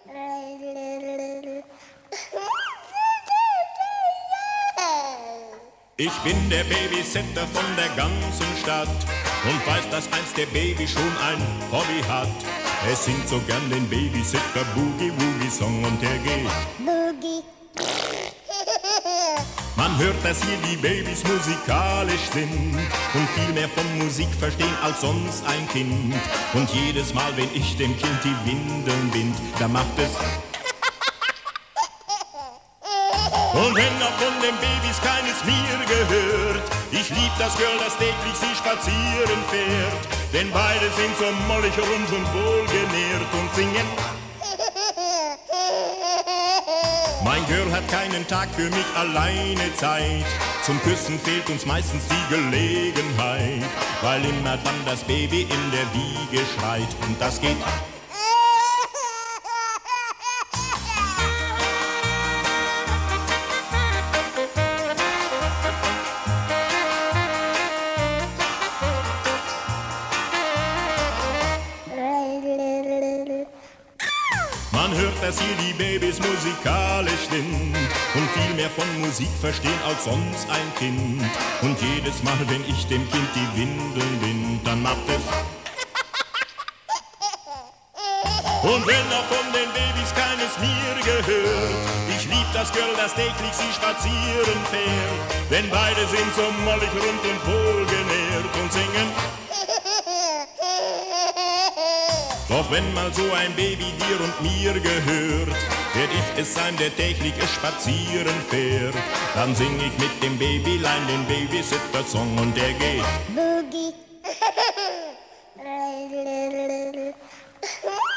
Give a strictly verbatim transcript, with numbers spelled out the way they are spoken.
Ich bin der Babysitter von der ganzen Stadt und weiß, dass einst der Baby schon ein Hobby hat. Er singt so gern den Babysitter Boogie Woogie Song und der geht Boogie. Man hört, dass hier die Babys musikalisch sind und viel mehr von Musik verstehen als sonst ein Kind. Und jedes Mal, wenn ich dem Kind die Windeln bind, da macht es und wenn noch von den Babys keines mir gehört, ich lieb das Girl, das täglich sie spazieren fährt. Denn beide sind so mollig rund und wohlgenährt und singen. Mein Girl hat keinen Tag für mich alleine Zeit. Zum Küssen fehlt uns meistens die Gelegenheit, weil immer dann das Baby in der Wiege schreit. Und das geht Man hört, dass hier die Babys musikalisch sind und viel mehr von Musik verstehen als sonst ein Kind. Und jedes Mal, wenn ich dem Kind die Windeln bind, dann macht es und wenn noch von den Babys keines mir gehört, ich lieb das Girl, das täglich sie spazieren fährt. Denn beide sind so mollig rund und wohlgenährt und singen. Doch wenn mal so ein Baby dir und mir gehört, werd ich es sein, der täglich es spazieren fährt. Dann sing ich mit dem Babylein den Babysitter-Song und der geht Boogie.